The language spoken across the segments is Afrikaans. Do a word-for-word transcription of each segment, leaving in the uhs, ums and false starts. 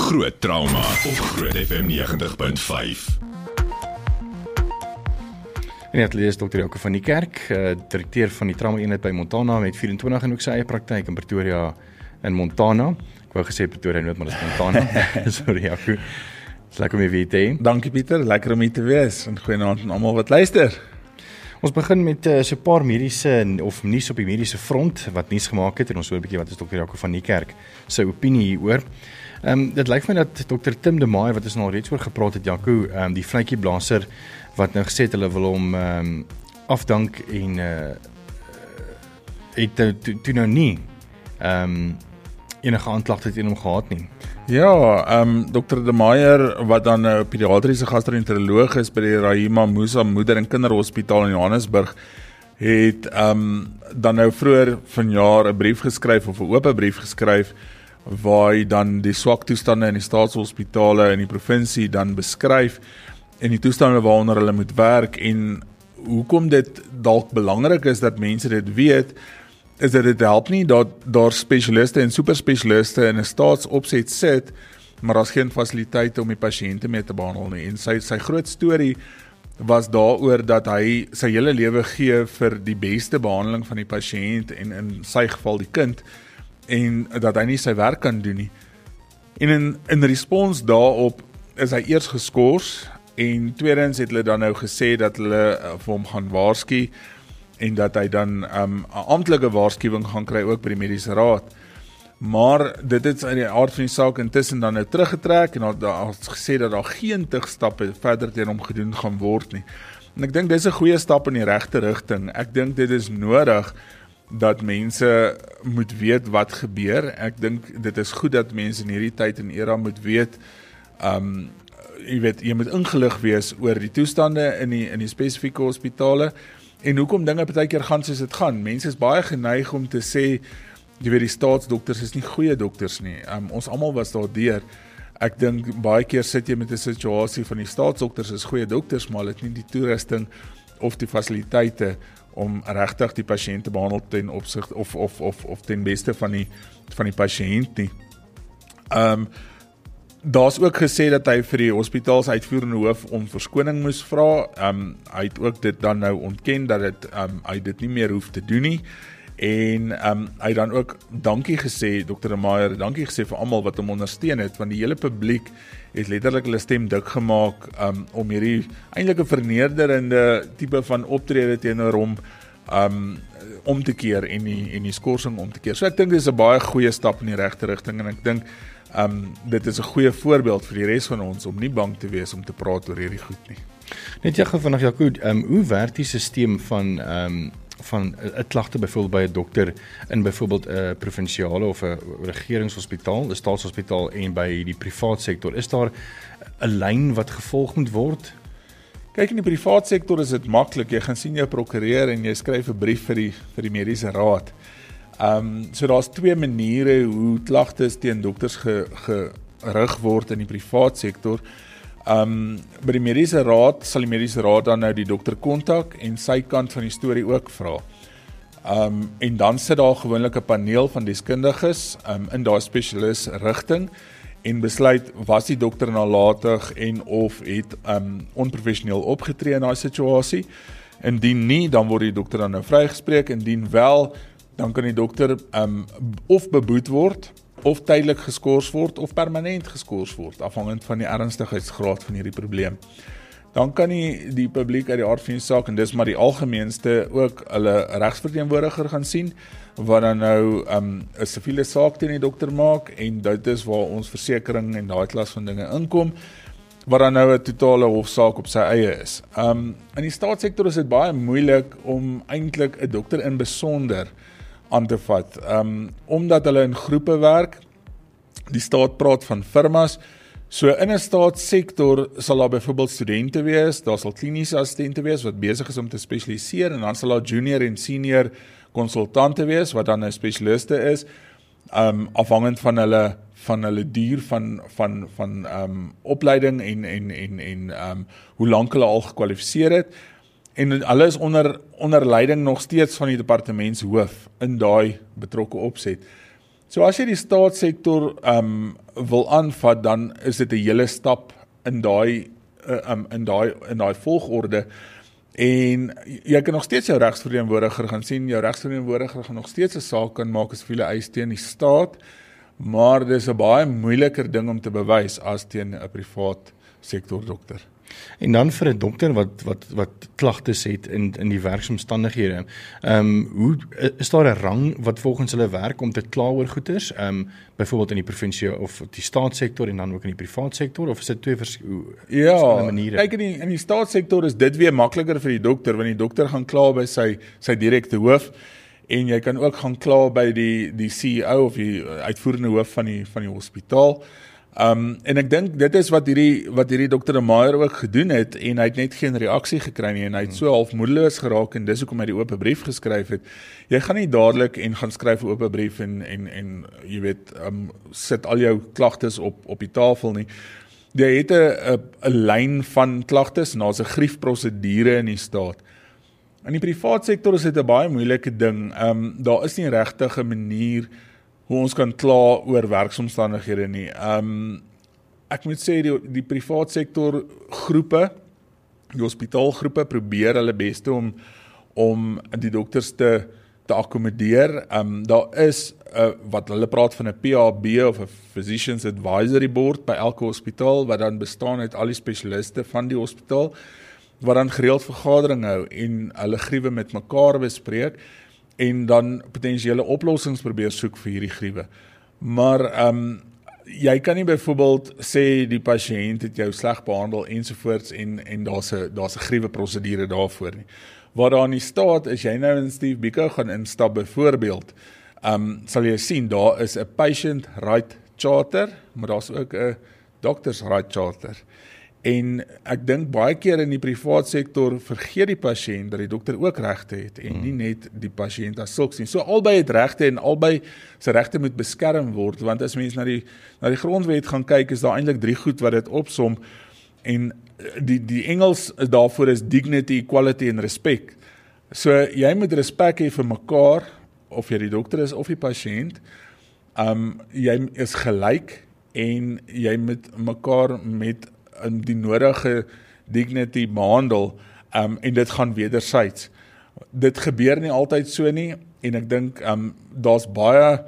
Groot Trauma op Groot F M negentig punt vyf. En het lees dokter Jaco van die Kerk, uh, direkteur van die trauma eenheid by Montana met vyf en twintig en ook sy eie praktyk in Pretoria in Montana. Ek wou gesê Pretoria nooit, maar dit is Montana. Sorry Jaco. Dit is lekker om jy weer te hê. Dankie Pieter, lekker om hier te wees. En goeienaand aan almal wat luister. Ons begin met uh, so 'n paar mediese of nuus op die mediese front wat nuus gemaak het en ons hoor 'n bietjie wat is dokter Jaco van die Kerk sy opinie hieroor. Ehm um, dit lyk vir my dat dokter Tim de Meyer wat ons nou reeds oor gepraat het, Jaco, ehm um, die vletjieblaser wat nou gesê het hulle wil hom ehm um, afdank en uh, het toe to nou nie ehm um, enige aanklagte teen hom gehad nie. Ja, ehm um, dokter de Meyer wat dan 'n uh, pediatriese gastroenteroloog is by die Rahima Musa Moeder en Kinderhospitaal in Johannesburg, het ehm um, dan nou vroeër vanjaar 'n brief geskryf of 'n oop brief geskryf waar hy dan die swak toestande in die staatshospitale in die provinsie dan beskryf en die toestande waaronder hulle moet werk. En hoekom dit dalk belangrik is dat mense dit weet, is dat dit help nie dat daar spesialiste en superspesialiste in 'n staatsopset sit, maar daar's geen fasiliteite om die pasiënte mee te behandel nie. En sy sy groot storie was daaroor dat hy sy hele lewe gee vir die beste behandeling van die pasiënt en in sy geval die kind, en dat hy nie sy werk kan doen nie. En in, in respons daarop is hy eers geskort, en tweedens het hulle dan nou gesê dat hulle uh, vir hom gaan waarsku, en dat hy dan 'n um, amptelike waarskuwing gaan kry ook by die mediese raad. Maar dit het in die aard van die saak intussen dan nou teruggetrek, en daar is gesê dat daar geen tigstappe verder teen hom gedoen gaan word nie. En ek dink dis 'n goeie stap in die regte rigting. Ek dink dit is nodig dat mense moet weet wat gebeur. Ek dink dit is goed dat mense in hierdie tyd en era moet weet, um, jy weet, jy moet ingelig wees oor die toestande in die, in die spesifieke hospitale, en hoekom dinge partykeer gaan soos dit gaan. Mense is baie geneig om te sê, jy weet, die staatsdokters is nie goeie dokters nie. Um, ons almal was daar deur. Ek dink baie keer sit jy met 'n situasie van die staatsdokters is goeie dokters, maar hulle het nie die toerusting of die fasiliteite om regtig die pasiënt te behandel ten opsig of of of of ten beste van die van die pasiënt nie. Ehm um, Daar's ook gesê dat hy vir die hospitaal se uitvoerende hoof om verskoning moes vra. Um, hy het ook dit dan nou ontken dat dit, um, hy dit nie meer hoef te doen nie. En um, hy het dan ook dankie gesê, dokter de Meyer, dankie gesê vir almal wat hom ondersteun het, want die hele publiek het letterlik hulle stem dik gemaak um, om hierdie eintlik 'n vernederende tipe van optrede teenoor hom um, om te keer en die, en die skorsing om te keer. So ek dink dit is 'n baie goeie stap in die regte rigting, en ek dink Um, dit is 'n goeie voorbeeld vir die res van ons om nie bang te wees om te praat oor hierdie goed nie. Net jy gou vanaand Jaco, um, hoe werk die stelsel van um, van 'n klagte byvoorbeeld by 'n dokter in byvoorbeeld 'n provinsiale of 'n regeringshospitaal, 'n staatshospitaal en by die privaat sektor? Is daar 'n lyn wat gevolg moet word? Kyk, in die privaat sektor is dit maklik. Jy gaan sien jou prokureur en jy skryf 'n brief vir die vir die mediese raad. Um, so daar's twee maniere hoe klagtes teen dokters ge, gerig word in die privaat sektor. Um, by die mediese raad sal die mediese raad dan nou die dokter kontak en sy kant van die storie ook vra. Um, en dan sit daar gewoonlik 'n paneel van deskundiges um, in daai spesialis rigting en besluit was die dokter nalatig en of het um, onprofessioneel opgetree in daai situasie. Indien nie, dan word die dokter dan nou vrygespreek. Indien wel, dan kan die dokter um, of beboet word, of tydelik geskort word, of permanent geskort word, afhangend van die ernstigheidsgraad van hierdie probleem. Dan kan die, die publiek uit die aard van die saak, en dis maar die algemeenste, ook hulle regsverteenwoordiger gaan sien, wat dan nou um, 'n siviele saak teen die dokter maak, en dit is waar ons versekering en daai klas van dinge inkom, wat dan nou 'n totale hofsaak op sy eie is. Um, in die staatssektor is dit baie moeilik om eintlik 'n dokter in besonder aan te vat, um, omdat hulle in groepe werk. Die staat praat van firmas, so in 'n staatssektor sal daar byvoorbeeld studente wees, daar sal kliniese assistente wees wat besig is om te spesialiseer, en dan sal daar junior en senior konsultante wees wat dan 'n spesialiste is, um, afhangend van hulle van hulle duur van van van um, opleiding en en en en um, hoe lank hulle al gekwalifiseer het. En hulle is onder, onder leiding nog steeds van die departementshoof in daai betrokke opset. So as jy die staatssektor um, wil aanvat, dan is dit 'n hele stap in daai uh, um, in daai in daai volgorde. En jy kan nog steeds jou regsverteenwoordiger gaan sien, jou regsverteenwoordiger gaan nog steeds 'n saak kan maak as vir eis teen die staat, maar dis 'n baie moeiliker ding om te bewys as teen 'n privaat sektor dokter. En dan vir 'n dokter wat wat wat klagtes het in in die werksomstandighede. Ehm um, hoe is daar 'n rang wat volgens hulle werk om te kla oor goeders? Ehm um, byvoorbeeld in die provinsie of die staatssektor en dan ook in die privaat sektor, of is dit twee verskillende ja, maniere? Kyk, in die in die staatssektor is dit weer makliker vir die dokter, want die dokter gaan kla by sy sy direkte hoof. En jy kan ook gaan kla by die die C E O of die uitvoerende hoof van die van die hospitaal. Um, en ek dink dit is wat hierdie wat hierdie dokter De Meyer ook gedoen het, en hy het net geen reaksie gekry nie, en hy het so half moedeloos geraak, en dis hoekom hy die oop brief geskryf het. Jy gaan nie dadelik en gaan skryf 'n oop brief en en en jy weet um, sit al jou klagtes op op die tafel nie. Jy het 'n 'n lyn van klagtes, en daar's 'n griefprosedure in die staat. In die privaat sektor is dit 'n baie moeilike ding. Um, daar is nie regtig 'n manier hoe ons kan kla oor werksomstandighede nie. Um, ek moet sê, die, die privaat sektor groepe, die hospitaalgroepe probeer hulle beste om, om die dokters te, te akkommodeer. Um, daar is, uh, wat hulle praat van 'n P A B of 'n Physicians Advisory Board by elke hospitaal, wat dan bestaan uit al die spesialiste van die hospitaal, wat dan gereeld vergadering hou en hulle griewe met mekaar bespreek, en dan potensiële oplossings probeer soek vir hierdie griewe. Maar um, jy kan nie byvoorbeeld sê die pasiënt het jou sleg behandel ensovoorts en en daar's 'n daar's 'n griewe prosedure daarvoor nie. Waar daar in die staat is jy nou in Steve Biko gaan instap byvoorbeeld, um, sal jy sien daar is 'n patient right charter, maar daar's ook 'n doctors right charter. En ek dink baie keer in die privaat sektor vergeet die pasiënt dat die dokter ook regte het en nie net die pasiënt as sulks nie. So albei het regte en albei se regte moet beskerm word, want as mens na die na die grondwet gaan kyk, is daar eintlik drie goed wat dit opsom, en die die Engels daarvoor is dignity, equality en respect. So jy moet respek hê vir mekaar, of jy die dokter is of die pasiënt. Um, jy is gelyk en jy moet mekaar met in die nodige dignity behandel, um, en dit gaan wederzijds. Dit gebeur nie altyd so nie, en ek dink um, daar's baie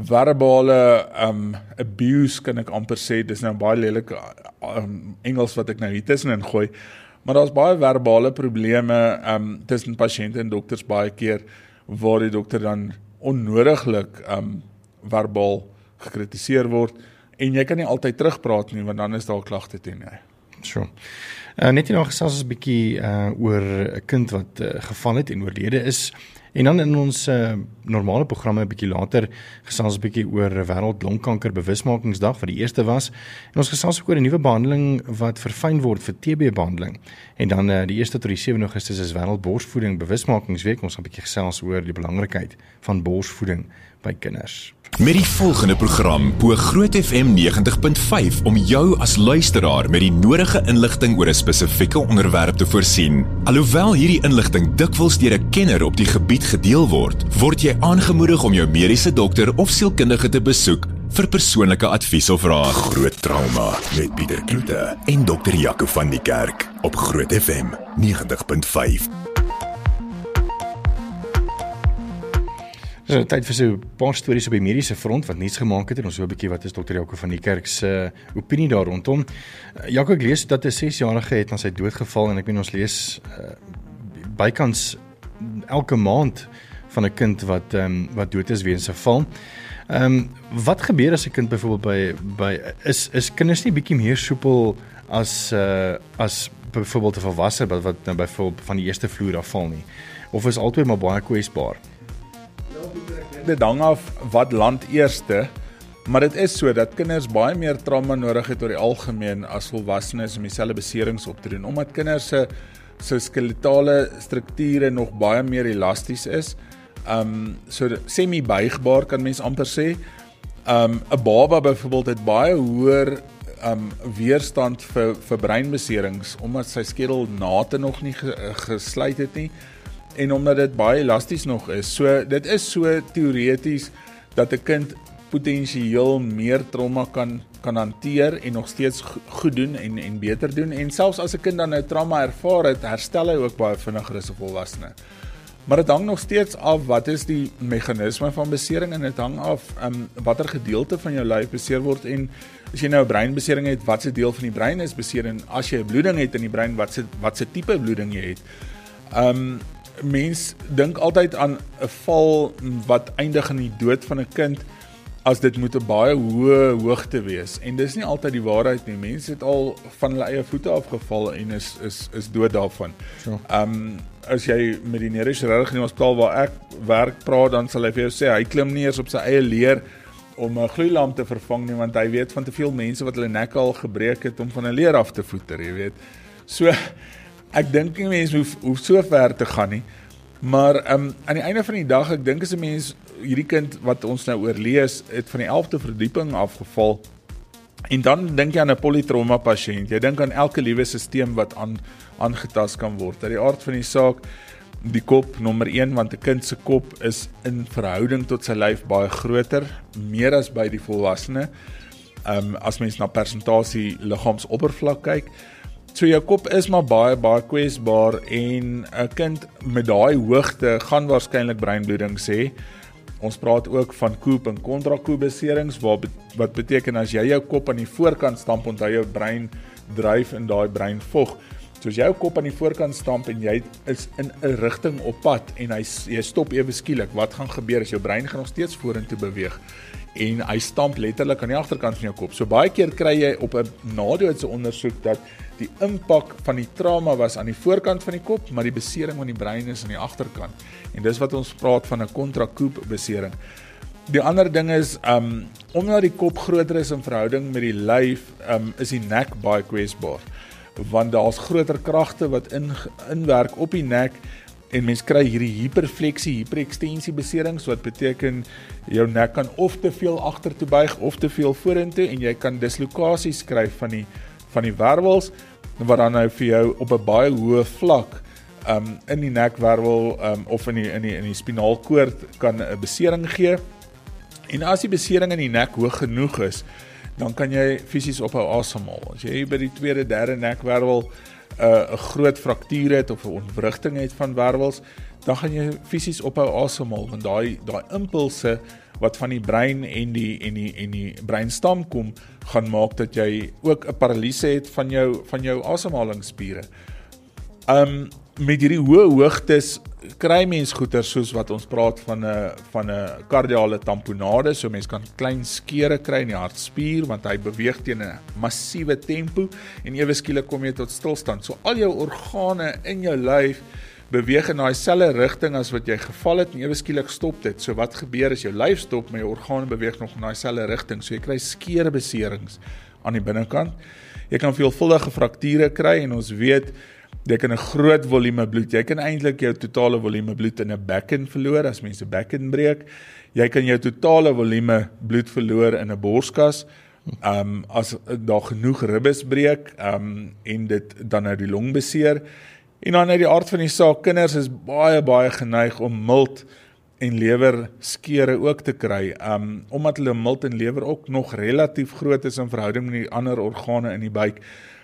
verbale um, abuse, kan ek amper sê, dis nou baie lelike um, Engels wat ek nou hier tussenin gooi, maar daar's baie verbale probleme um, tussen pasiënte en dokters baie keer, waar die dokter dan onnodiglik um, verbaal gekritiseer word, en jy kan nie altyd terugpraat nie, want dan is daar klagte teen jy. Sure. Uh, net hierna gesels ons 'n bietjie uh, oor 'n kind wat uh, geval het en oorlede is. En dan in ons uh, normale programme 'n bietjie later gesels ons 'n bietjie oor Wêreld Longkanker Bewusmakingsdag wat die eerste was. En ons gesels ook oor 'n nuwe behandeling wat verfyn word vir T B-behandeling. En dan uh, die eerste tot die sewende Augustus is Wêreld Borsvoeding Bewusmakingsweek. Ons gaan 'n bietjie gesels oor die belangrikheid van borsvoeding by kinders. Met die volgende program bo Groot F M negentig punt vyf om jou as luisteraar met die nodige inligting oor 'n spesifieke onderwerp te voorsien. Alhoewel hierdie inligting dikwels deur 'n kenner op die gebied gedeel word, word jy aangemoedig om jou mediese dokter of sielkundige te besoek vir persoonlike advies of raad. Groot Trauma met Pieter Kloete en dokter Jaco van die Kerk op Groot F M negentig punt vyf. So, tyd vir so 'n paar stories op die mediese front wat nuus gemaak het, en ons hoor 'n bietjie wat is dokter Jaco van die Kerk se uh, opinie daar rondom. Uh, Jaco, ek lees dat 'n sesjarige het aan sy dood geval, en ek meen ons lees uh, bykans elke maand van 'n kind wat um, wat dood is weens 'n val. Ehm um, wat gebeur as 'n kind byvoorbeeld by by is is kinders nie bietjie meer soepel as uh, as byvoorbeeld 'n volwasse wat wat nou byvoorbeeld van die eerste vloer af val nie, of is altyd maar baie kwesbaar? Dit hang af wat land eerste, maar dit is so dat kinders baie meer trauma nodig het oor die algemeen as volwassenes om dieselfde beserings op te doen, omdat kinders se se skeletale strukture nog baie meer elasties is. Um so semi-buigbaar kan mens amper sê. Um 'n baba byvoorbeeld het baie hoër um weerstand vir vir breinbeserings, omdat sy skedelnate nog nie gesluit het nie, en omdat dit baie elasties nog is. So dit is so teoreties dat 'n kind potensieel meer trauma kan kan hanteer en nog steeds goed doen en en beter doen. En selfs as 'n kind dan nou trauma ervaar het, herstel hy ook baie vinniger as 'n volwassene. Maar dit hang nog steeds af wat is die meganisme van besering en dit hang af um, watter gedeelte van jou lyf beseer word en as jy nou 'n breinbesering het, watse deel van die brein is beseer en as jy 'n bloeding het in die brein, watse watse tipe bloeding jy het. Um mens dink altyd aan 'n val wat eindig in die dood van 'n kind as dit moet 'n baie hoë hoogte wees en dis nie altyd die waarheid nie. Mense het al van hulle eie voete afgeval en is is is dood daarvan. Sure. Um as jy met die neurochirurg in die hospitaal waar ek werk praat, dan sal hy vir jou sê hy klim nie eens op sy eie leer om 'n gloeilamp te vervang nie, want hy weet van te veel mense wat hulle nek al gebreek het om van 'n leer af te voeter, jy weet. So ek dink nie mense hoef, hoef so ver te gaan nie. Maar um, aan die einde van die dag, ek dink as 'n mens hierdie kind wat ons nou oorlees, het van die elfde verdieping afgeval. En dan dink jy aan 'n polytrauma pasiënt. Jy dink aan elke liewe stelsel wat aan aangetast kan word. Uit die aard van die saak, die kop nommer een, want 'n kind se kop is in verhouding tot sy lyf baie groter, meer as by die volwassene. Um, as mens na persentasie liggaamsoppervlak kyk. So jou kop is maar baie baie kwesbaar en 'n kind met daai hoogte gaan waarskynlik breinbloeding sê. Ons praat ook van koop en kontrakoop beserings wat wat beteken as jy jou kop aan die voorkant stamp, onthou jou brein dryf in daai breinvog. So as jou kop aan die voorkant stamp en jy is in 'n rigting op pad en hy jy stop ewe skielik, wat gaan gebeur as jou brein gaan nog steeds vorentoe beweeg? En hy stamp letterlik aan die agterkant van jou kop. So baie keer kry jy op 'n nadoodse ondersoek dat die impak van die trauma was aan die voorkant van die kop, maar die besering van die brein is aan die agterkant. En dis wat ons praat van 'n kontrakoop besering. Die ander ding is, um, omdat die kop groter is in verhouding met die lyf, um, is die nek baie kwesbaar. Want daar's groter kragte wat in, inwerk op die nek, en mens kry hierdie hiperfleksie, hyperekstensie beserings, wat beteken jou nek kan of te veel agtertoe buig of te veel vorentoe en jy kan dislokasies kry van die van die wervels wat dan nou vir jou op 'n baie hoë vlak um, in die nekwervel um, of in die in die in die spinaalkoord kan 'n besering gee. En as die besering in die nek hoog genoeg is, dan kan jy fisies ophou asemhaal. As jy by die tweede, derde nekwervel 'n uh, groot fraktuur het of 'n ontwrigting het van wervels, dan gaan jy fisies ophou asemhaal want daai daai impulse wat van die brein en die en die en die breinstam kom, gaan maak dat jy ook 'n paralise het van jou van jou asemhalingsspiere. Um met hierdie hoë hoogtes kry mens goeie soos wat ons praat van 'n van 'n kardiale tamponade, so mens kan klein skeure kry in die hartspier want hy beweeg teen 'n massiewe tempo en ewe skielik kom jy tot stilstand. So al jou organe in jou lyf beweeg in daai selfde rigting as wat jy geval het en ewe skielik stop dit. So wat gebeur as jou lyf stop, maar jou organe beweeg nog in daai selfde rigting. So jy kry skeurebeserings aan die binnekant. Jy kan veelvuldige frakture kry en ons weet jy kan 'n groot volume bloed, jy kan eintlik jou totale volume bloed in 'n bekken verloor as mense bekken breek. Jy kan jou totale volume bloed verloor in 'n borskas. Um as daar genoeg ribbes breek, um en dit dan nou die long beseer. En dan uit die aard van die saak, kinders is baie baie geneig om milt en lewer skeure ook te kry. Um omdat hulle milt en lewer ook nog relatief groot is in verhouding met die ander organe in die buik.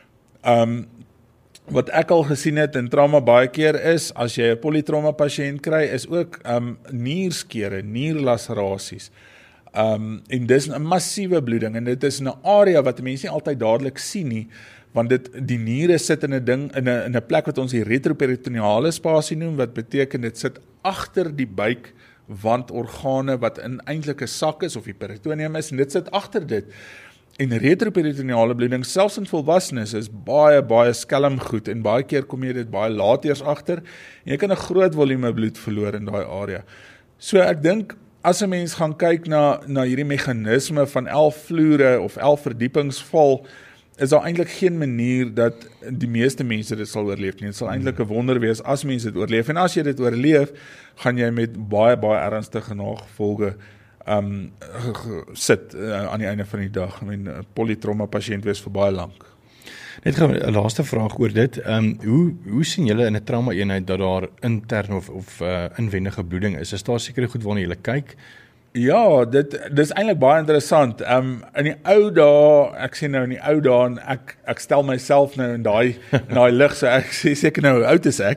Um Wat ek al gesien het in trauma baie keer is, as jy 'n polytrauma pasiënt kry, is ook um, nierskeure, nierlaserasies. Um, en dis 'n massiewe bloeding, en dit is 'n area wat mense nie altyd dadelik sien nie, want dit, die niere sit in 'n ding, in 'n in 'n plek wat ons die retroperitoneale spasie noem, wat beteken dit sit agter die buikwandorgane, wat in eintlik 'n sak is, of die peritoneum is, en dit sit agter dit. En retroperitoneale bloeding, selfs in volwassenes, is baie, baie skelm goed, en baie keer kom jy dit baie laat eers agter, en jy kan 'n groot volume bloed verloor in daai area. So ek dink, as 'n mens gaan kyk na, na hierdie meganisme van elf vloere, of elf verdiepingsval, is daar eintlik geen manier dat die meeste mense dit sal oorleef nie. Dit sal eintlik 'n wonder wees as mense dit oorleef, en as jy dit oorleef, gaan jy met baie, baie ernstige nagevolge Um, sit uh, aan die einde van die dag. I mean, 'n polytrauma pasiënt wees vir baie lank. Net gou 'n laaste vraag oor dit. Um, hoe hoe sien julle in 'n trauma eenheid dat daar intern of of uh, inwendige bloeding is? Is daar sekere goed waarna julle kyk? Ja, dit dis eintlik baie interessant. Um in die ou dae, ek sê nou in die ou dae en ek ek stel myself nou in daai in daai lig, so ek sê seker nou hoe oud is ek.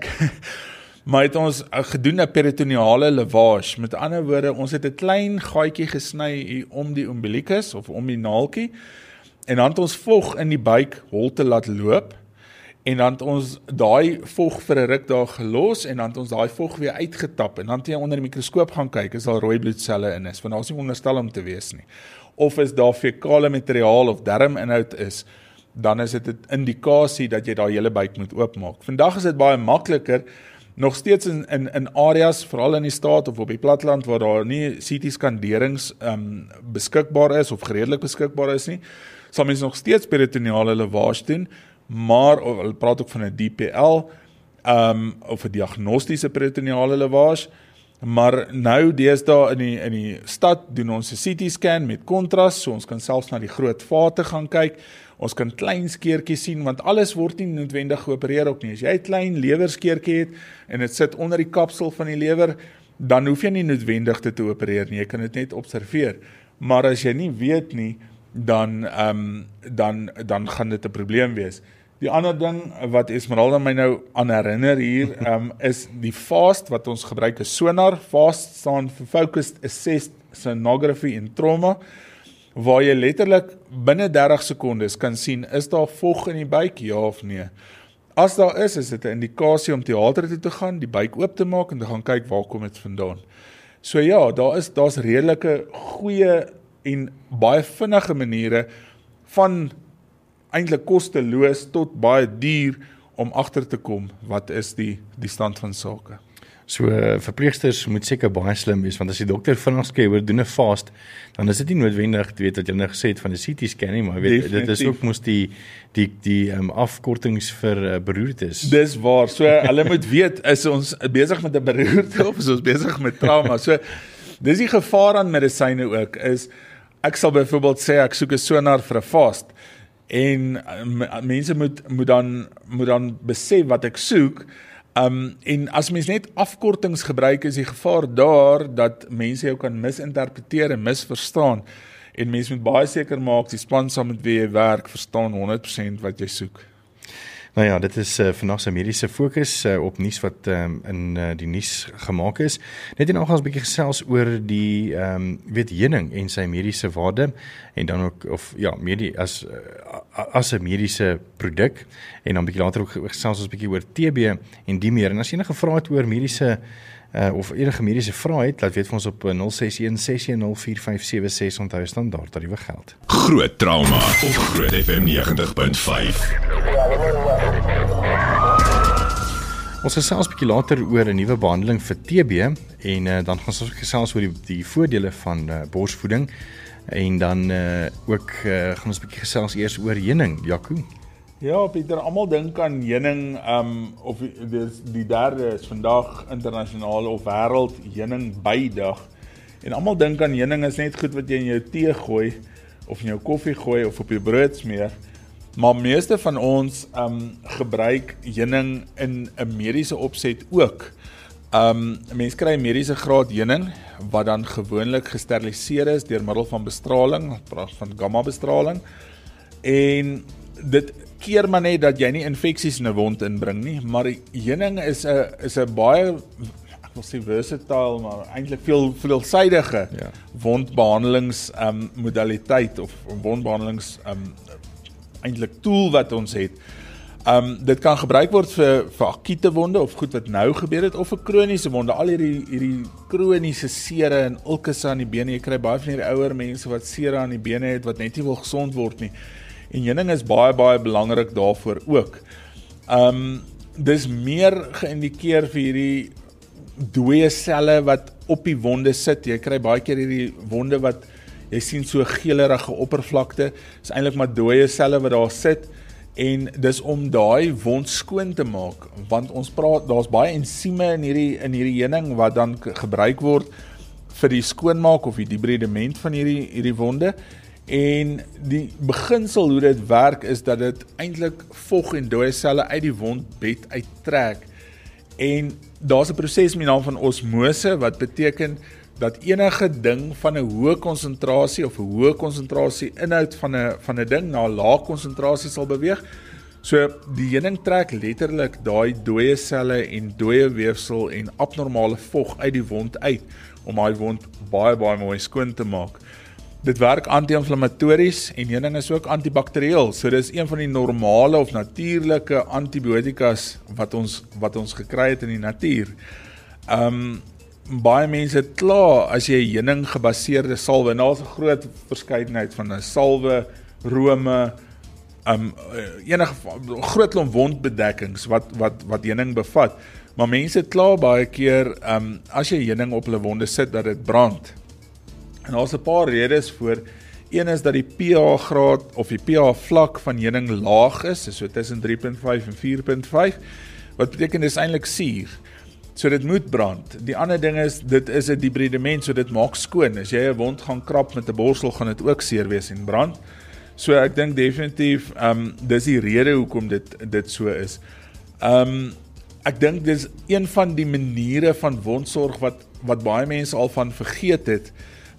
Maar het ons gedoen 'n peritoneale lavage. Met ander woorde, ons het 'n klein gaatjie gesny hier om die umbilicus of om die naaltjie en dan het ons vog in die buikholte laat loop. En dan het ons daai vog vir 'n ruk daar gelos en dan het ons daai vog weer uitgetap en dan het jy onder die mikroskoop gaan kyk, is daar rooi bloedselle in is, want daar is nie onderstel om te wees nie. Of is daar fekale materiaal of darminhoud is, dan is dit 'n indikasie dat jy daai hele buik moet oopmaak. Vandag is dit baie makliker, nog steeds in in in areas, veral in die staat of op die platteland waar daar nie C T-skanderings um, beskikbaar is of redelik beskikbaar is nie, sal mens nog steeds peritoneale lavage doen. Maar hulle praat ook van 'n D P L um, of 'n diagnostiese peritoneale lavage. Maar nou deesdae in die in die stad doen ons 'n C T-scan met kontras, so ons kan selfs na die groot vate gaan kyk. Ons kan klein skeertjies sien, want alles word nie noodwendig geopereer ook nie. As jy 'n klein lewerskeertjie het en dit sit onder die kapsel van die lewer, dan hoef jy nie noodwendig dit te opereer nie. Jy kan dit net observeer. Maar as jy nie weet nie, dan um, dan dan gaan dit 'n probleem wees. Die ander ding wat Esmeralda my nou aan herinner hier, um, is die FAST wat ons gebruik is sonar. FAST staan vir Focused Assessed Sonography in Trauma, waar jy letterlik binne dertig sekondes kan sien, is daar vog in die buik, ja of nee. As daar is, is dit 'n indikasie om teater toe te gaan, die buik oop te maak en te gaan kyk waar kom dit vandaan. So ja, daar is daar's redelike goeie en baie vinnige maniere van eintlik kosteloos tot baie duur om agter te kom wat is die die stand van sake. So uh, verpleegsters moet seker baie slim wees, want as die dokter vinnig sê oor doen 'n fast, dan is dit nie noodwendig, weet wat jy nou gesê het van 'n C T-scan nie, maar weet Definitief. Dit is ook mos die die die um, afkortings vir uh, beroertes. Dis waar. So hulle moet weet, is ons besig met 'n beroerte of is ons besig met trauma? So dis die gevaar aan medisyne ook is, ek sal byvoorbeeld sê ek soek 'n sonar vir 'n fast en mense moet moet dan moet dan besef wat ek soek. Um, en as mens net afkortings gebruik, is die gevaar daar dat mense jou kan misinterpreteer en misverstaan. En mense moet baie seker maak die span saam met wie jy werk verstaan honderd persent wat jy soek. Nou ja, dit is uh, vandag se mediese fokus uh, op nuus wat um, in uh, die nuus gemaak is. Net en nogals 'n bietjie gesels oor die ehm um, weet heuning en sy mediese waarde en dan ook of ja, medie as uh, as 'n mediese produk en dan 'n bietjie later ook gesels ons 'n bietjie oor T B en die meer. En as jy enige vrae het oor mediese uh, of enige mediese vrae het, laat weet vir ons op nul ses een ses een nul vier vyf sewe ses, onthou standaard tariewe geld. Groot trauma op Groot F M negentig punt vyf. Ons gesels 'n bietjie later oor 'n nuwe behandeling vir T B en uh, dan gaan ons gesels oor die, die voordele van uh, borsvoeding en dan uh, ook uh, gaan ons 'n bietjie gesels eers oor heuning, Jaco. Ja, Pieter, almal dink aan heuning, um, of dis die derde is vandag internasionale of wêreld heuning bydag. En almal dink aan heuning is net goed wat jy in jou tee gooi of in jou koffie gooi of op jou brood smeer. Maar meeste van ons um, gebruik heuning in 'n mediese opset ook. Um, mense kry mediese graad heuning wat dan gewoonlik gesteriliseer is deur middel van bestraling, praat van gamma bestraling. En dit keer maar net dat jy nie infeksies in 'n wond inbring nie, maar heuning is 'n is 'n baie, ek wil sê versatile, maar eintlik veel veelsidige ja. wondbehandelings um, modaliteit of wondbehandelings um, eintlik tool wat ons het. Um, dit kan gebruik word vir, vir akute wonde of goed wat nou gebeur het of vir kroniese wonde, al hierdie hierdie kroniese sere en ulkusse aan die bene. Jy kry baie van hierdie ouer mense wat sere aan die bene het wat net nie wil gesond word nie. En heuning is baie baie belangrik daarvoor ook. Um, dis meer geïndikeer vir hierdie dooie selle wat op die wonde sit. Jy kry baie keer hierdie wonde wat jy sien so geelerige oppervlakte. Dis eintlik maar dooie selle wat daar sit. En dis om daai wond skoon te maak, want ons praat, daar's baie ensieme in hierdie in hierdie heuning wat dan gebruik word vir die skoonmaak of die debridement van hierdie hierdie wonde. En die beginsel hoe dit werk is dat dit eintlik vog en dooie selle uit die wondbed uittrek. En daar's 'n proses met die naam van osmose wat beteken dat enige ding van 'n hoë konsentrasie of 'n hoë konsentrasie inhoud van 'n van 'n ding na 'n lae konsentrasie sal beweeg. So die heuning trek letterlik daai dooie selle en dooie weefsel en abnormale vog uit die wond uit om daai wond baie baie mooi skoon te maak. Dit werk anti-inflammatories en heuning is ook antibakterieel. So dis een van die normale of natuurlike antibiotikas wat ons wat ons gekry het in die natuur. Um baie mense kla as jy heuning gebaseerde salwe, en daar's 'n groot verskeidenheid van 'n salwe, rome, um enige groot klomp wondbedekkings wat wat wat heuning bevat. Maar mense kla baie keer um as jy heuning op hulle wonde sit dat dit brand. En daar's 'n paar redes voor. Een is dat die pH graad of die pH vlak van heuning laag is, so tussen drie punt vyf en vier punt vyf. Wat beteken dis eintlik suur. So dit moet brand. Die ander ding is dit is 'n debridement, so dit maak skoon. As jy 'n wond gaan krap met 'n borsel, gaan dit ook seer wees en brand. So ek dink definitief um dis die rede hoekom dit dit so is. Um ek dink dis een van die maniere van wondsorg wat wat baie mense al van vergeet het.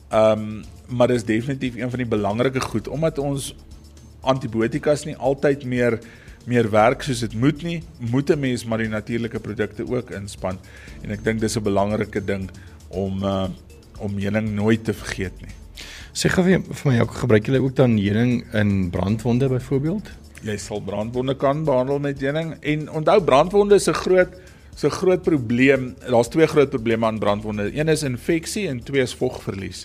Um, maar dit is definitief een van die belangrike goed, omdat ons antibiotikas nie altyd meer meer werk soos dit moet nie, moet 'n mens maar die natuurlike produkte ook inspan, en ek dink dis 'n belangrike ding om uh, om heuning nooit te vergeet nie. Sê gou vir vir my, gebruik julle ook dan heuning in brandwonde byvoorbeeld? Jy sal brandwonde kan behandel met heuning, en onthou brandwonde is 'n groot So 'n groot probleem, daar's twee groot probleme aan brandwonde. Een is infeksie en twee is vogverlies.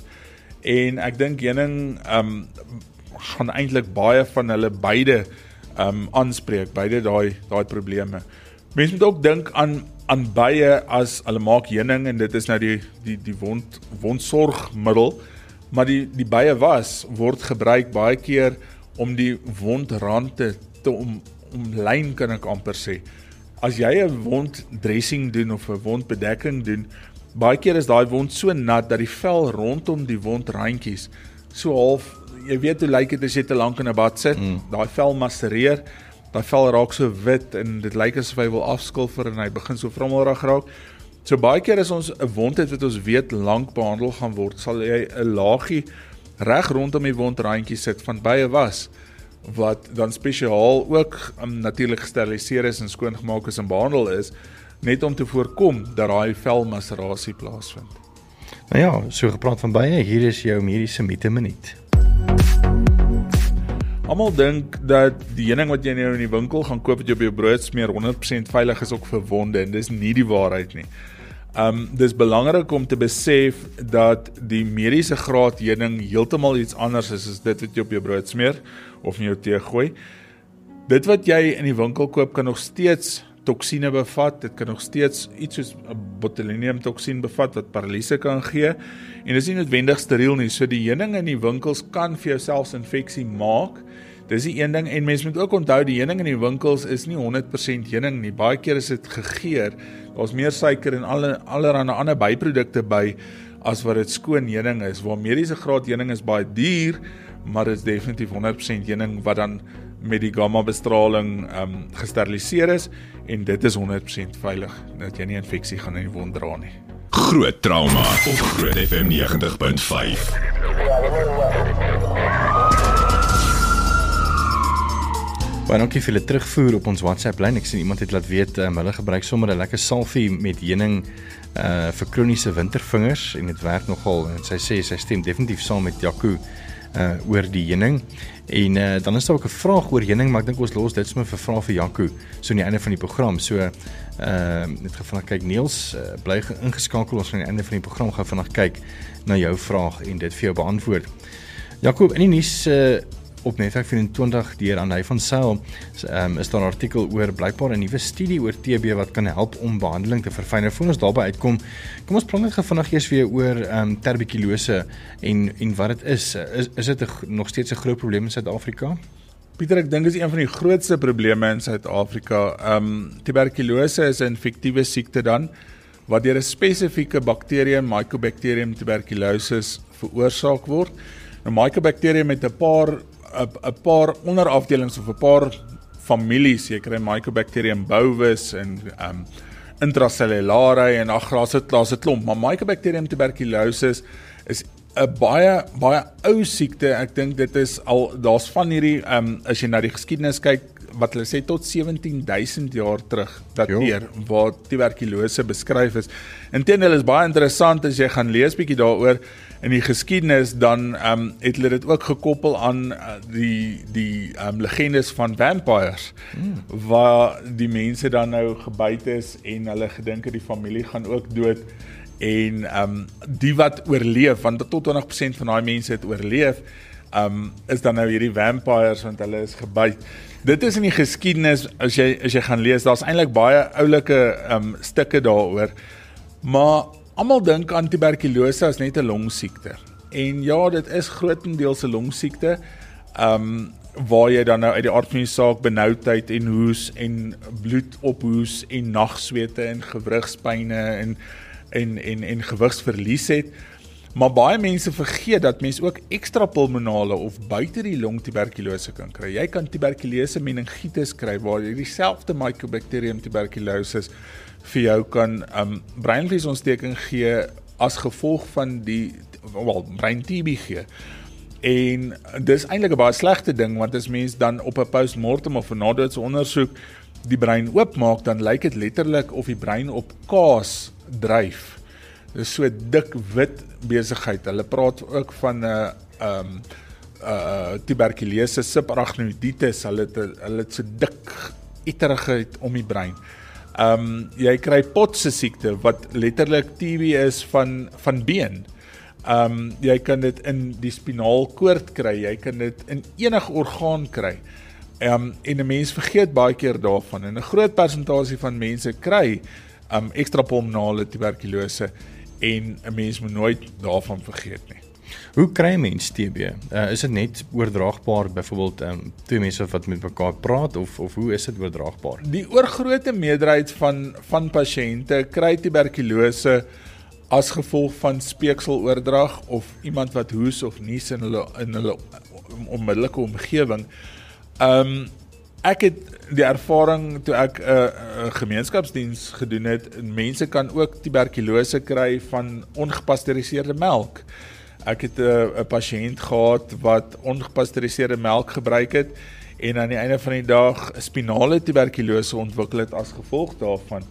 En ek dink heuning um, gaan eintlik baie van hulle beide um, aanspreek, beide daai daai probleme. Mense moet ook dink aan aan bye as hulle maak heuning, en dit is nou die die die wond wondsorgmiddel, maar die die bye was word gebruik baie keer om die wondrand te om omlyn, kan ek amper sê. As jy 'n wonddressing doen of 'n wondbedekking doen, baie keer is daai wond so nat dat die vel rondom die wondrandjies so half, jy weet hoe lyk dit as jy te lank in 'n bad sit, mm. daai vel macereer, daai vel raak so wit en dit lyk asof hy wil afskilfer en hy begin so vrummelrig raak. So baie keer as ons 'n wond het wat ons weet lank behandel gaan word, sal jy 'n laagie reg rondom die wondrandjie sit van bye was, wat dan spesiaal ook um, natuurlik gesteriliseer is en skoongemaak is en behandel is, net om te voorkom dat daai velmacerasie plaasvind. Nou ja, so gepraat van bye, hier is jou mediese mite minuut. Almal dink dat die heuning wat jy nou in die winkel gaan koop wat jy op jou brood smeer honderd persent veilig is ook vir wonde, en dis nie die waarheid nie. Um, dis belangrik om te besef dat die mediese graad heuning heeltemal iets anders is as dit wat jy op jou brood smeer of in jou tee gooi. Dit wat jy in die winkel koop kan nog steeds toksine bevat, dit kan nog steeds iets soos 'n botulinum toksien bevat wat paralyse kan gee, en dit is nie noodwendig steriel nie, so die heuning in die winkels kan vir jou selfs infeksie maak. Dis die een ding, en mens moet ook onthou die heuning in die winkels is nie honderd persent heuning nie, baie keer is dit gegeur, daar's meer suiker en alle allerlei ander byprodukte by as wat dit skoon heuning is, waar mediese graad heuning is baie duur, maar dit is definitief honderd persent heuning wat dan met die gamma bestraling um, gesteriliseer is, en dit is honderd persent veilig, dat jy nie infeksie gaan in die wond dra nie. Groot trauma op Groot F M negentig punt vyf. Baie dankie vir julle terugvoer op ons WhatsApp lyn. Ek sien iemand het laat weet, um, hulle gebruik sommer 'n lekker salfie met heuning uh, vir kroniese wintervingers, en dit werk nogal, en sy sê sy stem definitief saam met Jaco uh, oor die heuning. En uh, dan is daar ook 'n vraag oor heuning, maar ek dink ons los dit sommer vir vrae vir Jaco so aan die einde van die program. So uh, net gou vanaand kyk, Niels, uh, bly ingeskakel, ons aan die einde van die program gaan vanaand kyk na jou vraag en dit vir jou beantwoord. Jaco, in die nuus uh, op Netwerk vyf-en-twintig deur aan hy van Sail um, is daar 'n artikel oor blykbaar 'n nuwe studie oor T B wat kan help om behandeling te verfyner. Voordat ons daarby uitkom, kom ons praat net gou vinnig eers weer oor um, tuberkulose en en wat dit is. Is is dit 'n, nog steeds 'n groot probleem in Suid-Afrika? Pieter, ek dink dit is een van die grootste probleme in Suid-Afrika. Um, tuberkulose is 'n infektiewe siekte dan wat deur 'n spesifieke bakterium, Mycobacterium tuberculosis, veroorsaak word. Nou, Mycobacterium het 'n paar 'n paar onderafdelings of 'n paar families. Jy kry Mycobacterium bovis en um, intracellulare en ag, daar's 'n daar's 'n klomp, maar Mycobacterium tuberculosis is 'n baie baie ou siekte. Ek dink dit is al daar's van hierdie um, as jy na die geskiedenis kyk wat hulle sê tot sewentien duisend jaar terug dateer waar tuberkulose beskryf is. Inteendeel is baie interessant as jy gaan lees bietjie daaroor in die geskiedenis, dan um, het hulle dit ook gekoppel aan uh, die die um, legendes van vampires, hmm. waar die mense dan nou gebyt is en hulle gedink het die familie gaan ook dood. En um, die wat oorleef, want tot twintig persent van daai mense het oorleef, um, is dan nou hierdie vampires, want hulle is gebyt. Dit is in die geskiedenis, as jy, as jy gaan lees, daar's eintlik baie oulike um, stukke daaroor, maar almal dink aan tuberkulose as net 'n longsiekte. En ja, dit is grootendeels 'n longsiekte, um, waar jy dan nou uit die aard van die saak benoudheid en hoes en bloed ophoes en nagswete en gewrigspyne en en en en gewigsverlies het. Maar baie mense vergeet dat mense ook ekstrapulmonale of buite die long tuberkulose kan kry. Jy kan tuberkulose meningitis kry waar jy dieselfde Mycobacterium tuberculosis vir jou kan um, breinvliesontsteking gee as gevolg van die wel brein-T B gee. En dis eintlik 'n baie slegte ding, want as mens dan op 'n postmortem of 'n nadoetse ondersoek die brein oopmaak, dan lyk dit letterlik of die brein op kaas dryf. Dis so dik wit besigheid. Hulle praat ook van 'n uh, um, uh, tuberkulose subarachnoiditis. Hulle het hulle het so dik eterigheid om die brein. Um, jy kry Potse siekte wat letterlik T B is van van been. Um, jy kan dit in die spinaalkoord kry, jy kan dit in enige orgaan kry. Um, en 'n mens vergeet baie keer daarvan. En 'n groot persentasie van mense kry um, ekstrapulmonale tuberkulose en 'n mens moet nooit daarvan vergeet nie. Hoe kry 'n mens T B? Uh, is dit net oordraagbaar, byvoorbeeld um, twee mense wat met mekaar praat, of of hoe is dit oordraagbaar? Die oorgrootste meerderheid van van pasiënte kry tuberkulose as gevolg van speekseloordrag of iemand wat hoes of nies in hulle in hulle onmiddellike omgewing. Um, ek het die ervaring toe ek 'n uh, uh, gemeenskapsdiens gedoen het, mense kan ook tuberkulose kry van ongepasteuriseerde melk. Ek het 'n uh, pasiënt gehad wat ongepasteuriseerde melk gebruik het en aan die einde van die dag spinale tuberkulose ontwikkel het as gevolg daarvan.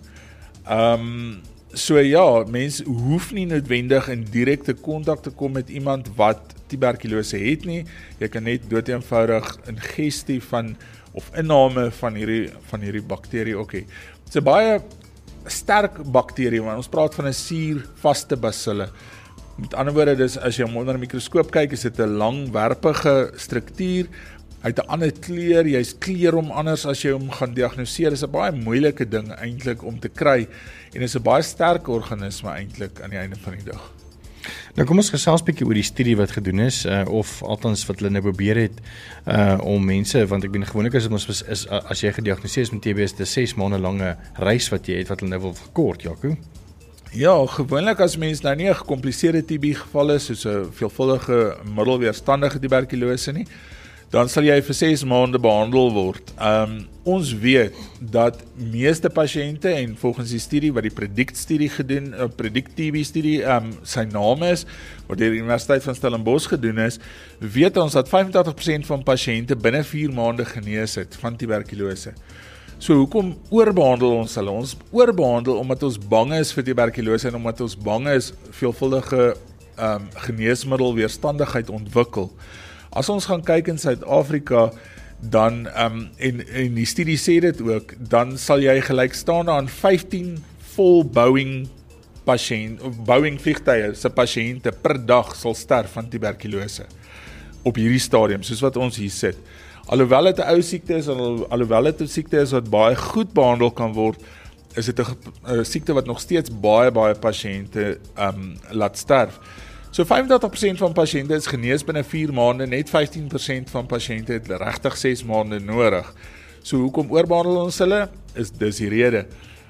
Um, so ja, mense hoef nie noodwendig in direkte kontak te kom met iemand wat tuberkulose het nie. Jy kan net doeteenvoudig ingestie van of inname van hierdie van hierdie bakterie ook hê. Dit's 'n baie sterk bakterie, want ons praat van 'n suurvaste basille. Met ander woorde, dis as jy hom onder 'n mikroskoop kyk, is dit 'n langwerpige struktuur. Hy het 'n ander kleur, jy's kleur hom anders as jy hom gaan diagnoseer. Dis 'n baie moeilike ding eintlik om te kry en is 'n baie sterk organisme eintlik aan die einde van die dag. Nou kom ons gesels bietjie oor die studie wat gedoen is, uh, of althans wat hulle nou probeer het uh, om mense, want ek ben gewoonlik as ons is, is as jy gediagnoseer is met T B, is dit 'n ses maande lange reis wat jy het wat hulle nou wil verkort, Jaco. Ja, gewoonlik as mens nou nie 'n gekompliseerde T B geval is, soos 'n veelvuldige middelweerstandige tuberkulose nie, dan sal jy vir ses maande behandel word. Um, ons weet dat meeste pasiënte, en volgens die studie wat die Predict studie gedoen, uh, Predict T B studie, um, sy naam is, wat deur die Universiteit van Stellenbosch gedoen is, weet ons dat vyfentagtig persent van pasiënte binne vier maande genees het van tuberkulose. So hoekom oorbehandel ons hulle? Ons oorbehandel omdat ons bang is vir tuberkulose en omdat ons bang is veelvuldige um, geneesmiddel weerstandigheid ontwikkel. As ons gaan kyk in Suid-Afrika, dan, um, en, en die studie sê dit ook, dan sal jy gelyk staan aan vyftien vol Boeing patiënt, of Boeing vliegtuie se pasiënte per dag sal sterf van tuberkulose op hierdie stadium, soos wat ons hier sit. Alhoewel dit 'n ou siekte is, al, alhoewel dit 'n siekte is wat baie goed behandel kan word, is dit 'n siekte wat nog steeds baie baie pasiënte um, laat sterf. So vyfentagtig persent van pasiënte is genees binne vier maande, net vyftien persent van pasiënte het regtig ses maande nodig. So hoekom oorbehandel ons hulle? Is dis die rede.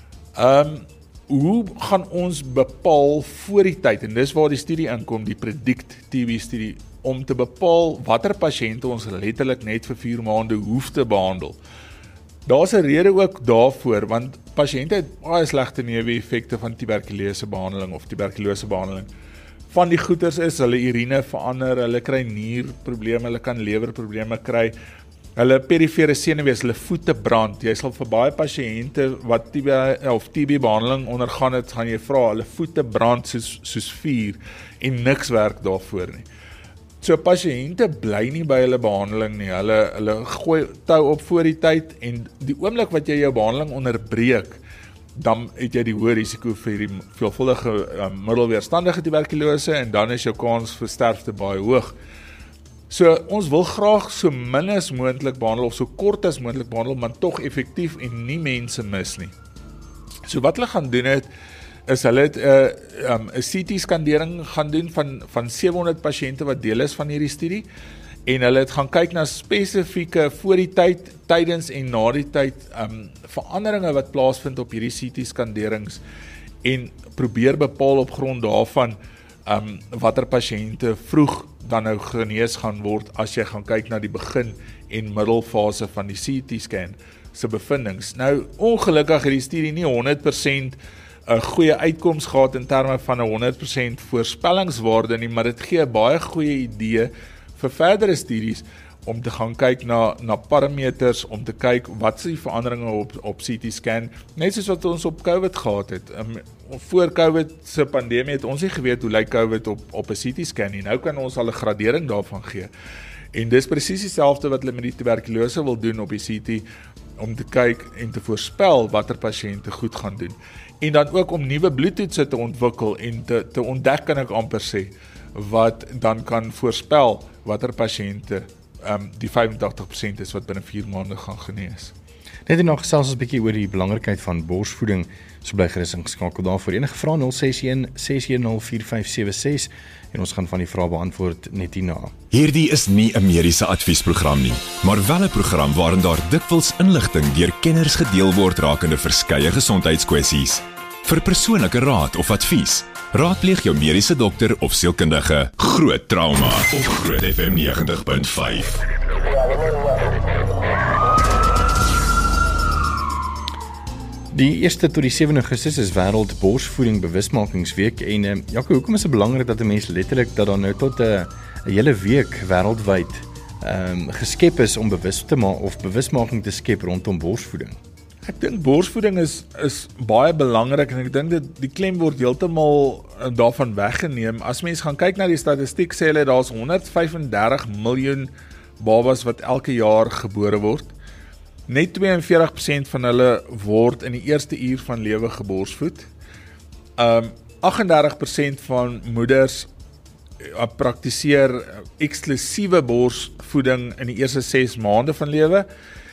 Um, hoe gaan ons bepaal voor die tyd, en dis waar die studie inkom, die Predict T B studie, om te bepaal watter pasiënte ons letterlik net vir vier maande hoef te behandel. Daar's 'n rede ook daarvoor, want pasiënte het baie slegte neeweffekte van tuberkulosebehandeling of tuberkulosebehandeling. Van die goeters is, hulle urine verander, hulle kry nierprobleme, hulle kan lewerprobleme kry, hulle perifere senuwees, hulle voete brand. Jy sal vir baie pasiënte wat T B of T B behandeling ondergaan het, gaan jy vra, hulle voete brand soos, soos vuur en niks werk daarvoor nie. So pasiënte bly nie by hulle behandeling nie, hulle, hulle gooi tou op voor die tyd en die oomblik wat jy jou behandeling onderbreek, dan het jy die hoë risiko vir die veelvuldige um, middelweerstandige tuberkulose en dan is jou kans vir sterfte baie hoog. So ons wil graag so min as moontlik behandel of so kort as moontlik behandel, maar tog effektief en nie mense mis nie. So wat hulle gaan doen het, is hulle het 'n uh, um, C T-skandering gaan doen van, van sewe honderd pasiënte wat deel is van hierdie studie, en hulle het gaan kyk na spesifieke voor die tyd, tydens en na die tyd um, veranderinge wat plaasvind op hierdie C T-skanderings en probeer bepaal op grond daarvan um, watter pasiënte vroeg dan nou genees gaan word as jy gaan kyk na die begin en middelfase van die C T-scan se bevindings. Nou ongelukkig het die studie nie honderd persent 'n goeie uitkoms gehad in terme van 'n honderd persent voorspellingswaarde nie, maar dit gee 'n baie goeie idee vir verdere studies om te gaan kyk na na parameters, om te kyk wat is die veranderinge op op C T-scan, net soos wat ons op COVID gehad het. Um, voor COVID se pandemie het ons nie geweet hoe lyk COVID op op 'n C T-scan nie. Nou kan ons al 'n gradering daarvan gee. En dis presies dieselfde wat hulle met die tuberkulose wil doen op die C T, om te kyk en te voorspel watter pasiënte goed gaan doen. En dan ook om nuwe bloedtoetse te ontwikkel en te, te ontdek, kan ek amper sê, wat dan kan voorspel watter pasiënte um, die vyfentagtig persent is wat binne vier maande gaan genees. Net en nog gesels ons 'n bietjie oor die belangrikheid van borsvoeding, so bly gerus ingeskakel daarvoor. Enige vrae nul ses een ses een nul vier vyf sewe ses en ons gaan van die vrae beantwoord net hierna. Hierdie is nie 'n mediese adviesprogram nie, maar wel 'n program waarin daar dikwels inligting deur kenners gedeel word rakende verskeie gesondheidskwessies. Vir persoonlike raad of advies, raadpleeg jou mediese dokter of sielkundige. Groot Trauma op Groot F M negentig punt vyf. Die eerste tot die sewende Augustus is wêreld borsvoeding bewusmakingsweek en uh, Jaco, hoekom is dit belangrik dat 'n mens letterlik dat daar nou tot 'n uh, hele week wêreldwyd um, geskep is om bewus te maak of bewusmaking te skep rondom borsvoeding? Ek dink borsvoeding is is baie belangrik en ek dink dit die klem word heeltemal daarvan weggeneem. As mens gaan kyk na die statistiek, sê hulle daar's honderd vyf en dertig miljoen babas wat elke jaar gebore word. Net twee en veertig persent van hulle word in die eerste uur van lewe geborsvoed. Um agt en dertig persent van moeders uh, praktiseer eksklusiewe borsvoeding in die eerste ses maande van lewe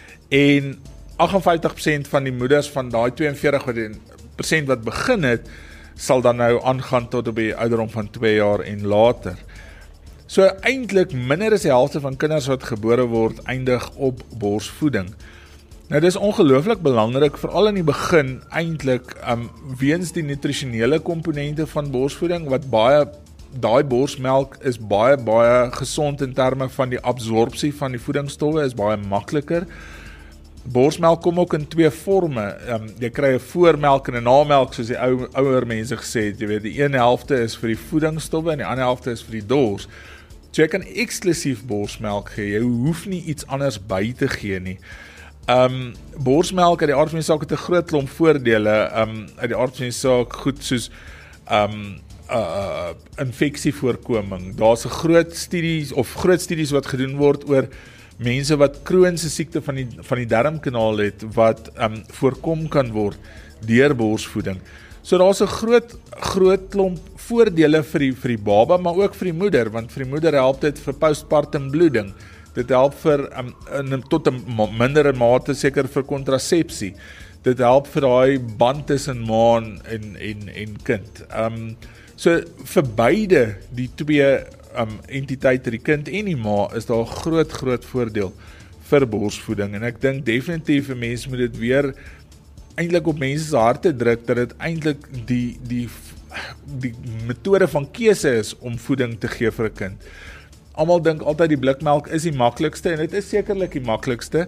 en agt en vyftig persent van die moeders van daai twee en veertig persent wat begin het, sal dan nou aangaan tot op die ouderdom van twee jaar en later. So eintlik minder as die helfte van kinders wat gebore word eindig op borsvoeding. Nou dis ongelooflik belangrik, veral in die begin eintlik um, weens die nutrisionele komponente van borsvoeding wat baie daai borsmelk is baie baie gesond in terme van die absorpsie van die voedingsstowwe, is baie makliker. Borsmelk kom ook in twee forme. Um, jy kry 'n voormelk en 'n namelk soos die ou ouer mense gesê het. Jy weet, die een helfte is vir die voedingsstowwe en die ander helfte is vir die dors. So jy kan eksklusief borsmelk gee. Jy hoef nie iets anders by te gee nie. Um borsmelk uit die aard van die saak het 'n groot klomp voordele. Um uit die aard van die saak goed soos um uh infeksievoorkoming. Daar's 'n groot studies of groot studies wat gedoen word oor mense wat Crohn se siekte van die van die darmkanaal het wat um voorkom kan word deur borsvoeding. So daar's 'n groot groot klomp voordele vir die vir die baba, maar ook vir die moeder, want vir die moeder help dit vir postpartum bloeding. Dit help vir um, in, tot 'n mindere mate seker vir kontrasepsie. Dit help vir daai band tussen ma en en en kind. Um so vir beide die twee um entiteite, die kind en die ma, is daar 'n groot groot voordeel vir borsvoeding en ek dink definitief 'n mens moet dit weer eintlik op mense se harte druk dat dit eintlik die die die metode van keuse is om voeding te gee vir 'n kind. Almal dink altyd die blikmelk is die maklikste en dit is sekerlik die maklikste,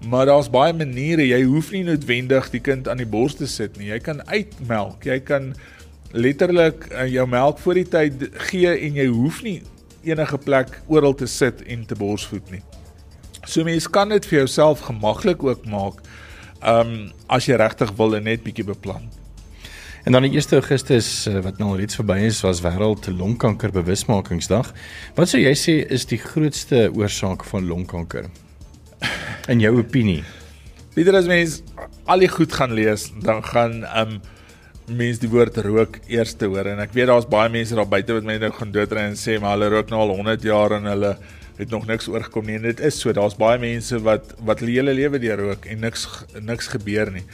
Maar daar's baie maniere, jy hoef nie noodwendig die kind aan die bors te sit nie. Jy kan uitmelk, jy kan letterlik jou melk voor die tyd gee en jy hoef nie enige plek oral te sit en te borsvoed nie. So mens kan dit vir jouself gemaklik ook maak, um, as jy regtig wil en net bietjie beplan. En dan die eerste Augustus, wat nou al reeds verby is, was wêreld longkanker bewusmakingsdag. Wat sou jy sê is die grootste oorsaak van longkanker? In jou opinie? Pieter, as mens al die goed gaan lees, dan gaan um, mens die woord rook eers te hoor. En ek weet daar's baie mense daar buite wat my nou gaan doodry en sê, maar hulle rook nou al honderd jaar en hulle het nog niks oorgekom nie. En dit is so, daar's baie mense wat wat hulle hele lewe deur rook en niks niks gebeur nie.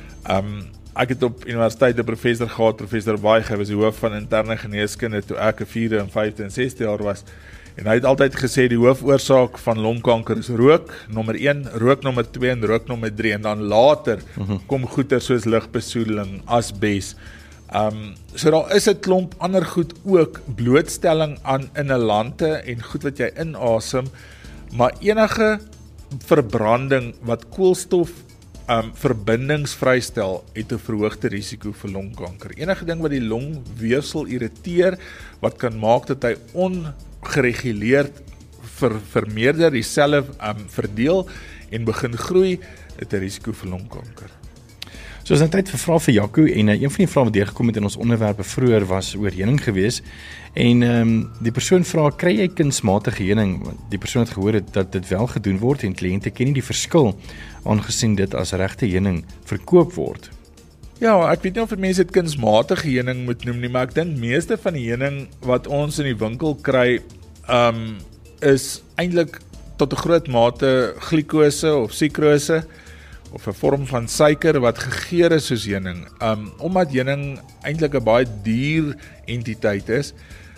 Um ek het op universiteit 'n professor gehad, professor Waai, hy was die hoof van interne geneeskunde toe ek 'n vierde en vyfde en sesde jaar was. En hy het altyd gesê die hoofoorsaak van longkanker is rook, nommer een, rook nommer twee en rook nommer drie. En dan later uh-huh. kom goeie soos lugbesoedeling, asbes. Um, so daar is 'n klomp ander goed ook, blootstelling aan inhalante en goed wat jy inasem, maar enige verbranding wat koolstof um, verbindings vrystel, het 'n verhoogde risiko vir longkanker. Enige ding wat die longweefsel irriteer, wat kan maak dat hy ongereguleerd ver, vermeerder, die selle um, verdeel en begin groei, het 'n risiko vir longkanker. So is nou tyd vir vrae vir Jaco, en uh, een van die vrae wat deurgekom het in ons onderwerpe vroeër was oor heuning gewees, en um, die persoon vra, kry jy kunsmatige heuning? Die persoon het gehoor het dat dit wel gedoen word, en kliënte ken nie die verskil, aangesien dit as regte heuning verkoop word. Ja, ek weet nie of mense dit kunsmatige heuning moet noem nie, maar ek dink meeste van die heuning wat ons in die winkel kry, um, is eintlik tot 'n groot mate glikose of sukrose, of 'n vorm van suiker wat gegeur is soos heuning. Um, omdat heuning eintlik 'n baie duur entiteit is,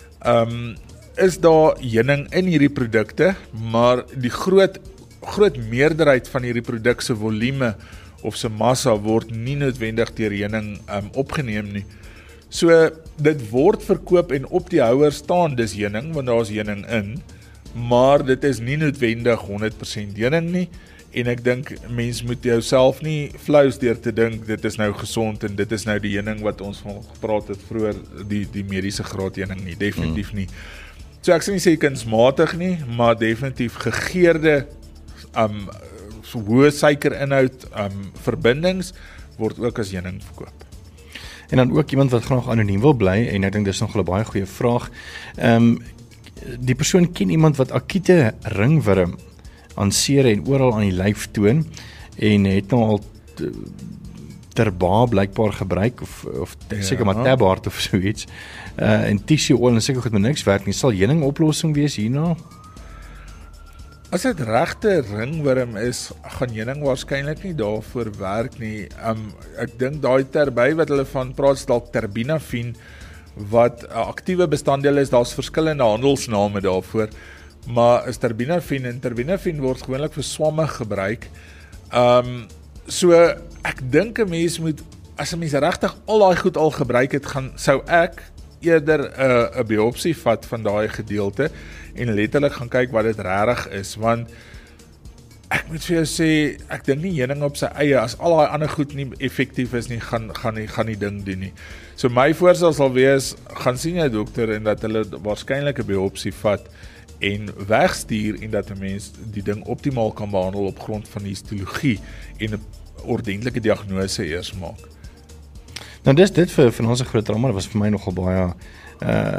um, is daar heuning in hierdie produkte, maar die groot, groot meerderheid van hierdie produk se volume of se massa word nie noodwendig deur heuning um, opgeneem nie. So, dit word verkoop en op die houer staan dis heuning, want daar is heuning in, maar dit is nie noodwendig honderd persent heuning nie. En ek dink, mens moet jouself nie flous deur te dink, dit is nou gesond en dit is nou die heuning wat ons van gepraat het vroeër, die, die mediese graad heuning nie, definitief mm. nie. So ek sal nie sê kunsmatig nie, maar definitief gegeurde, um, so hoë suikerinhoud, um, verbindings, word ook as heuning verkoop. En dan ook iemand wat graag anoniem wil bly, en ek dink dis nog 'n baie goeie vraag, um, die persoon ken iemand wat akute ringworm aan sere en oral aan die lyf toon, en het nou al Terba blykbaar gebruik, of, of ja. seker maar Tabard of so iets, uh, en tissue oil en seker goed met niks werk nie, sal heuning oplossing wees hierna? As dit regte ringworm is, gaan heuning waarskynlik nie daarvoor werk nie. Um, ek dink daai terby wat hulle van praat, is dalk terbinafine, wat 'n aktiewe bestanddeel is, daar's verskillende handelsname daarvoor, maar is terbinafine, en terbinafine word gewoonlik vir swamme gebruik. Um, so, ek dink 'n mens moet, as 'n mens regtig al daai goed al gebruik het, gaan, sou ek eerder 'n uh, biopsie vat van daai gedeelte, en letterlik gaan kyk wat dit regtig is, want ek moet vir jou sê, ek dink nie heuning op sy eie, as al daai ander goed nie effektief is nie, gaan, gaan, nie, gaan die ding doen nie. So my voorstel sal wees, gaan sien jou dokter, en dat hulle waarskynlik 'n biopsie vat, en wegstuur, en dat 'n mens die ding optimaal kan behandel op grond van histologie, en 'n ordentlike diagnose eers maak. Nou dis dit vir, vir ons 'n groot drama, dit was vir my nogal baie, uh,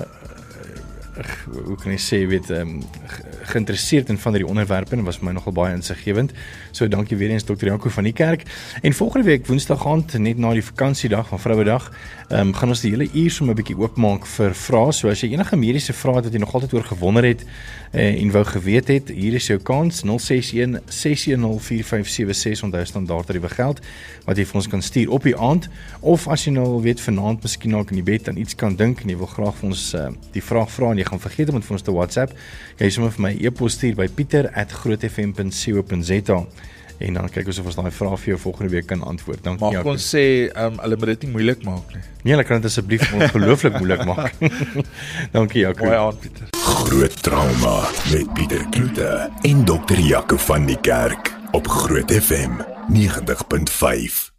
hoe kan ek sê, weet, um, geïnteresseerd in van die onderwerpe, en was vir my nogal baie insiggewend. So dankie weer eens dokter Jaco van die kerk. En volgende week woensdag aand, net na die vakansiedag van Vrouedag, um, gaan ons die hele uur so 'n bietjie oopmaak vir vrae. So as jy enige mediese vrae het wat jy nog altyd oor gewonder het uh, en wou geweet het, hier is jou kans, nul ses een ses een nul vier vyf sewe ses, onthou standaard tariewe geld, wat jy vir ons kan stuur op die aand, of as jy nou weet vanaand miskien nog in die bed aan iets kan dink en jy wil graag vir ons uh, die vraag vra en jy gaan vergeet om dit vir ons te WhatsApp, kan jy sommer vir my e-pos stuur by pieter at grootfm punt co punt za, en dan kyk ons of ons daai vraag vir jou volgende week kan antwoord. Dankie. Mag ons sê, um, hulle moet dit nie moeilik maak nie. Nee, hulle kan dit asseblief ongelooflik moeilik maak. Dankie Jaco. Baie aan Pieter. Groot trauma met Pieter Kloete en dokter Jaco van die kerk. op Groot F M negentig punt vyf.